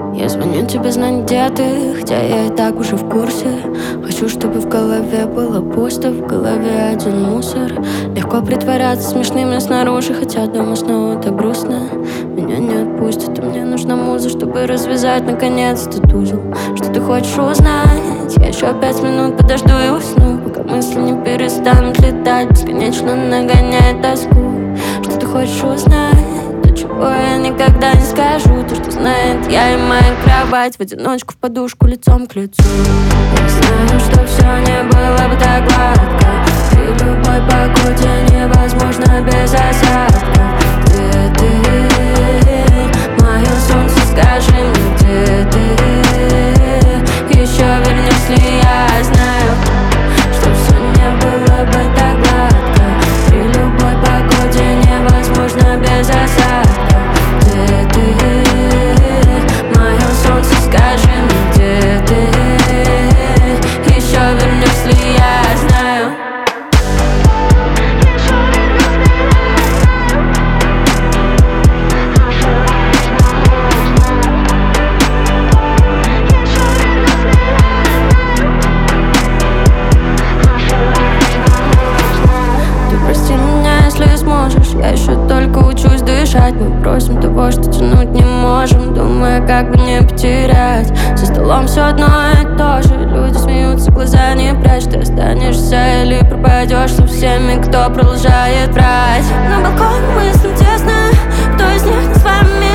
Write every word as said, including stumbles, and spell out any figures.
Я звоню тебе знать, где ты, хотя я и так уже в курсе. Хочу, чтобы в голове было пусто, в голове один мусор. Легко притворяться смешными снаружи, хотя дома снова так грустно. Меня не отпустит, и мне нужна муза, чтобы развязать наконец этот узел. Что ты хочешь узнать? Я еще пять минут подожду и усну, пока мысли не перестанут летать, бесконечно нагоняет тоску. Что ты хочешь узнать? Чего я никогда не скажу, то, что знает я и моя кровать. В одиночку в подушку лицом к лицу. Я знаю, что все не было бы так гладко. При любой погоде невозможно без осадков. Где ты, мое солнце, скажи мне, где ты? Еще вернешь ли я? Знаю, что все не было бы так гладко. При любой погоде невозможно без осадков. Где ты, мое солнце, скажи мне, где ты? Еще вернешь ли я? Знаю. Ты прости меня, если сможешь. Я еще только учусь дышать. Мы просим того, что тянуть не можем, думая, как бы не потерять. За столом все одно и то же. Люди смеются, глаза не прячь. Ты останешься или пропадешь со всеми, кто продолжает врать. На балконе мыслям тесно. Кто из них с вами?